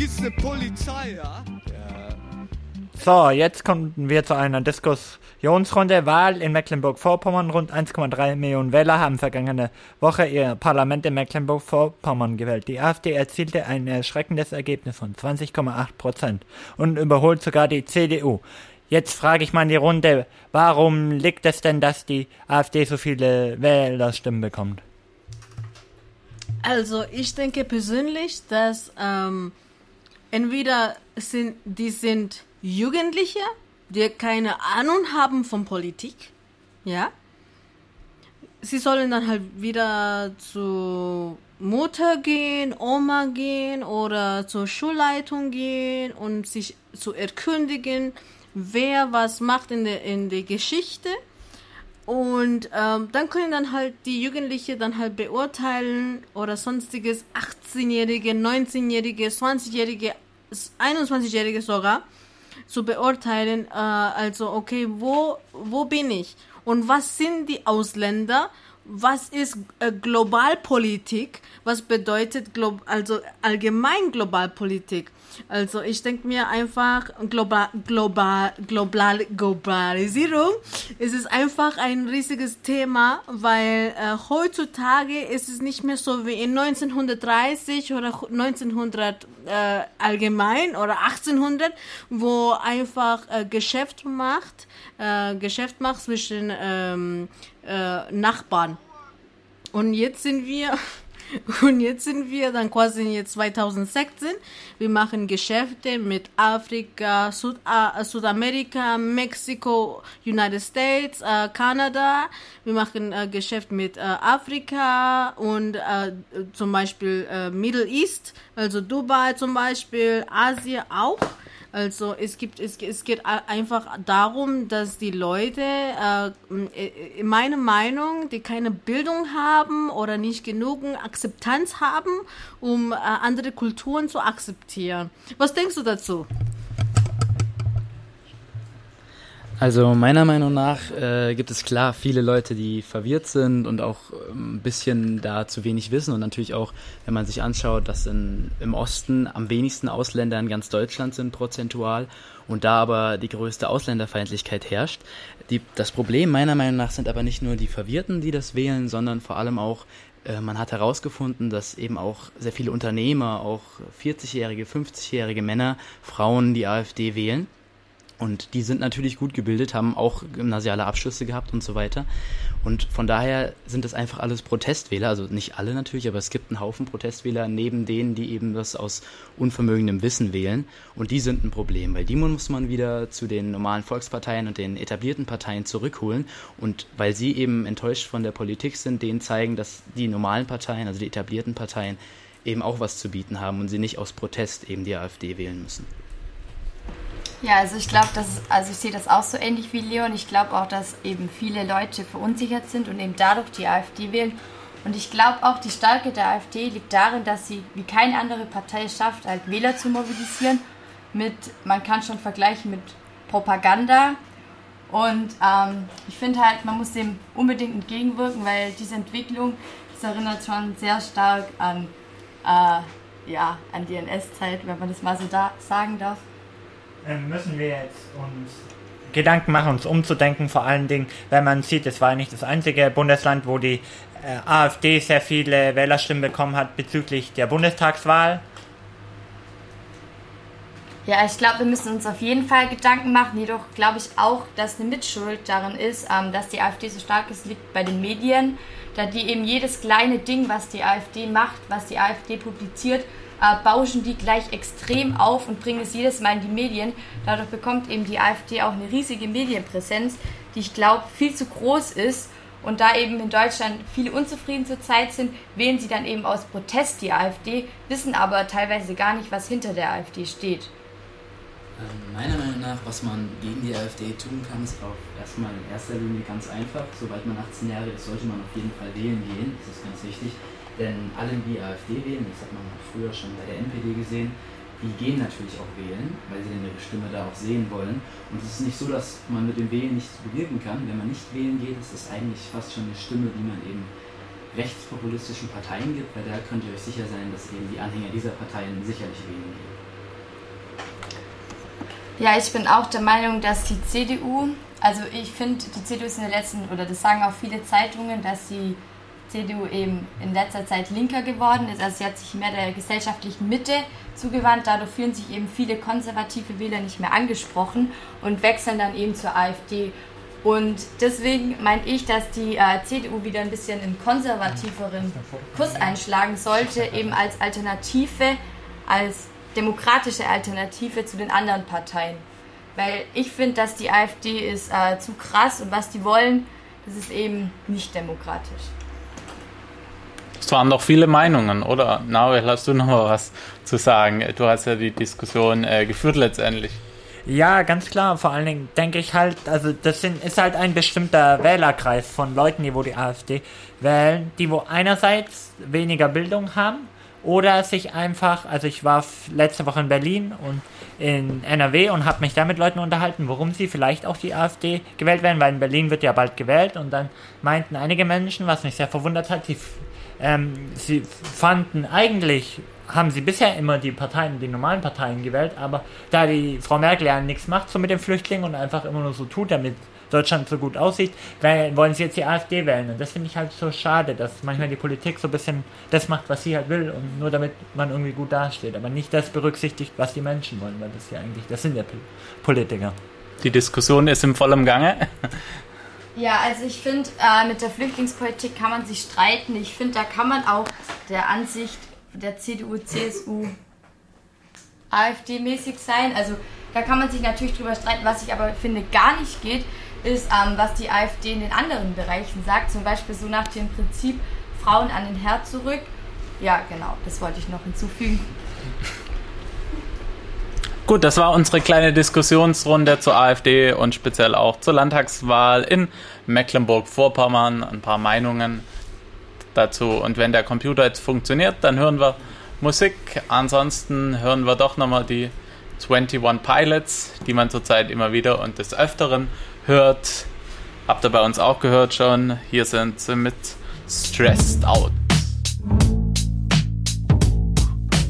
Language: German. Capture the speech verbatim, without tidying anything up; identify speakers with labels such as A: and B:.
A: ist eine Polizei, ja?
B: So, jetzt kommen wir zu einer Diskussionsrunde. Wahl in Mecklenburg-Vorpommern. Rund eins Komma drei Millionen Wähler haben vergangene Woche ihr Parlament in Mecklenburg-Vorpommern gewählt. Die AfD erzielte ein erschreckendes Ergebnis von zwanzig Komma acht Prozent und überholt sogar die C D U. Jetzt frage ich mal in die Runde, warum liegt es denn, dass die AfD so viele Wählerstimmen bekommt?
C: Also ich denke persönlich, dass ähm, entweder sind die sind Jugendliche, die keine Ahnung haben von Politik, ja. Sie sollen dann halt wieder zu Mutter gehen, Oma gehen oder zur Schulleitung gehen und sich zu erkundigen, wer was macht in der in der Geschichte. Und ähm, dann können dann halt die Jugendlichen dann halt beurteilen oder sonstiges achtzehnjährige, neunzehnjährige, zwanzigjährige, einundzwanzigjährige sogar zu beurteilen, äh, also okay, wo, wo bin ich? Und was sind die Ausländer? Was ist äh, Globalpolitik? Was bedeutet Glo- also allgemein Globalpolitik? Also ich denke mir einfach, global, global, global, Globalisierung, es ist einfach ein riesiges Thema, weil äh, heutzutage ist es nicht mehr so wie in neunzehnhundertdreißig oder neunzehnhundert äh, allgemein oder achtzehnhundert, wo einfach äh, Geschäft macht, äh, Geschäft macht zwischen ähm, äh, Nachbarn. Und jetzt sind wir... Und jetzt sind wir dann quasi jetzt zweitausendsechzehn. Wir machen Geschäfte mit Afrika, Süd- äh, Südamerika, Mexiko, United States, äh, Kanada. Wir machen äh, Geschäft mit äh, Afrika und äh, zum Beispiel äh, Middle East, also Dubai zum Beispiel, Asien auch. Also es gibt es, es geht einfach darum, dass die Leute, äh, in meiner Meinung, die keine Bildung haben oder nicht genug Akzeptanz haben, um äh, andere Kulturen zu akzeptieren. Was denkst du dazu?
D: Also meiner Meinung nach äh, gibt es klar viele Leute, die verwirrt sind und auch ein bisschen da zu wenig wissen und natürlich auch, wenn man sich anschaut, dass in, im Osten am wenigsten Ausländer in ganz Deutschland sind prozentual und da aber die größte Ausländerfeindlichkeit herrscht. Die, das Problem meiner Meinung nach sind aber nicht nur die Verwirrten, die das wählen, sondern vor allem auch, äh, man hat herausgefunden, dass eben auch sehr viele Unternehmer, auch vierzigjährige, fünfzigjährige Männer, Frauen die AfD wählen. Und die sind natürlich gut gebildet, haben auch gymnasiale Abschlüsse gehabt und so weiter. Und von daher sind das einfach alles Protestwähler, also nicht alle natürlich, aber es gibt einen Haufen Protestwähler neben denen, die eben das aus unvermögendem Wissen wählen. Und die sind ein Problem, weil die muss man wieder zu den normalen Volksparteien und den etablierten Parteien zurückholen. Und weil sie eben enttäuscht von der Politik sind, denen zeigen, dass die normalen Parteien, also die etablierten Parteien, eben auch was zu bieten haben und sie nicht aus Protest eben die AfD wählen müssen.
E: Ja, also ich glaube, dass also ich sehe das auch so ähnlich wie Leon. Ich glaube auch, dass eben viele Leute verunsichert sind und eben dadurch die AfD wählen. Und ich glaube auch, die Stärke der AfD liegt darin, dass sie wie keine andere Partei es schafft, halt Wähler zu mobilisieren. Mit, man kann schon vergleichen mit Propaganda. Und ähm, ich finde halt, man muss dem unbedingt entgegenwirken, weil diese Entwicklung, das erinnert schon sehr stark an, äh, ja, an die N S-Zeit, wenn man das mal so da sagen darf.
B: Müssen wir jetzt uns Gedanken machen, uns umzudenken, vor allen Dingen, wenn man sieht, es war nicht das einzige Bundesland, wo die äh, AfD sehr viele Wählerstimmen bekommen hat bezüglich der Bundestagswahl.
E: Ja, ich glaube, wir müssen uns auf jeden Fall Gedanken machen, jedoch glaube ich auch, dass eine Mitschuld darin ist, ähm, dass die AfD so stark ist, liegt bei den Medien, da die eben jedes kleine Ding, was die AfD macht, was die AfD publiziert, Äh, bauschen die gleich extrem auf und bringen es jedes Mal in die Medien. Dadurch bekommt eben die AfD auch eine riesige Medienpräsenz, die ich glaube viel zu groß ist. Und da eben in Deutschland viele unzufrieden zurzeit sind, wählen sie dann eben aus Protest die AfD, wissen aber teilweise gar nicht, was hinter der AfD steht.
D: Ähm, meiner Meinung nach, was man gegen die AfD tun kann, ist auch erstmal in erster Linie ganz einfach. Sobald man achtzehn Jahre ist, sollte man auf jeden Fall wählen gehen. Das ist ganz wichtig. Denn alle, die AfD wählen, das hat man früher schon bei der N P D gesehen, die gehen natürlich auch wählen, weil sie ihre Stimme da auch sehen wollen. Und es ist nicht so, dass man mit dem Wählen nichts bewirken kann. Wenn man nicht wählen geht, ist das eigentlich fast schon eine Stimme, die man eben rechtspopulistischen Parteien gibt, weil da könnt ihr euch sicher sein, dass eben die Anhänger dieser Parteien sicherlich wählen gehen.
E: Ja, ich bin auch der Meinung, dass die C D U, also ich finde, die C D U ist in der letzten, oder das sagen auch viele Zeitungen, dass die C D U eben in letzter Zeit linker geworden ist. Also sie hat sich mehr der gesellschaftlichen Mitte zugewandt. Dadurch fühlen sich eben viele konservative Wähler nicht mehr angesprochen und wechseln dann eben zur AfD. Und deswegen meine ich, dass die äh, C D U wieder ein bisschen einen konservativeren Kurs einschlagen sollte, eben als Alternative, als demokratische Alternative zu den anderen Parteien. Weil ich finde, dass die AfD ist äh, zu krass und was die wollen, das ist eben nicht demokratisch.
A: Es waren doch viele Meinungen, oder? Nahuel, hast du noch mal was zu sagen? Du hast ja die Diskussion äh, geführt letztendlich.
B: Ja, ganz klar. Vor allen Dingen denke ich halt, also das sind, ist halt ein bestimmter Wählerkreis von Leuten, die wo die AfD wählen, die wo einerseits weniger Bildung haben oder sich einfach, also ich war letzte Woche in Berlin und in N R W und habe mich da mit Leuten unterhalten, warum sie vielleicht auch die AfD gewählt werden, weil in Berlin wird ja bald gewählt und dann meinten einige Menschen, was mich sehr verwundert hat, die, ähm, sie fanden eigentlich, haben sie bisher immer die Parteien, die normalen Parteien gewählt, aber da die Frau Merkel ja nichts macht so mit den Flüchtlingen und einfach immer nur so tut, damit Deutschland so gut aussieht, wollen sie jetzt die AfD wählen. Und das finde ich halt so schade, dass manchmal die Politik so ein bisschen das macht, was sie halt will und nur damit man irgendwie gut dasteht, aber nicht das berücksichtigt, was die Menschen wollen, weil das ja eigentlich, das sind ja Politiker.
A: Die Diskussion ist im vollen Gange.
E: Ja, also ich finde, äh, mit der Flüchtlingspolitik kann man sich streiten. Ich finde, da kann man auch der Ansicht der C D U, C S U, AfD-mäßig sein. Also da kann man sich natürlich drüber streiten. Was ich aber finde gar nicht geht, ist, ähm, was die AfD in den anderen Bereichen sagt. Zum Beispiel so nach dem Prinzip Frauen an den Herd zurück. Ja, genau, das wollte ich noch hinzufügen.
A: Gut, das war unsere kleine Diskussionsrunde zur AfD und speziell auch zur Landtagswahl in Mecklenburg-Vorpommern. Ein paar Meinungen dazu. Und wenn der Computer jetzt funktioniert, dann hören wir Musik. Ansonsten hören wir doch nochmal die einundzwanzig Pilots, die man zurzeit immer wieder und des Öfteren hört. Habt ihr bei uns auch gehört schon. Hier sind sie mit Stressed Out.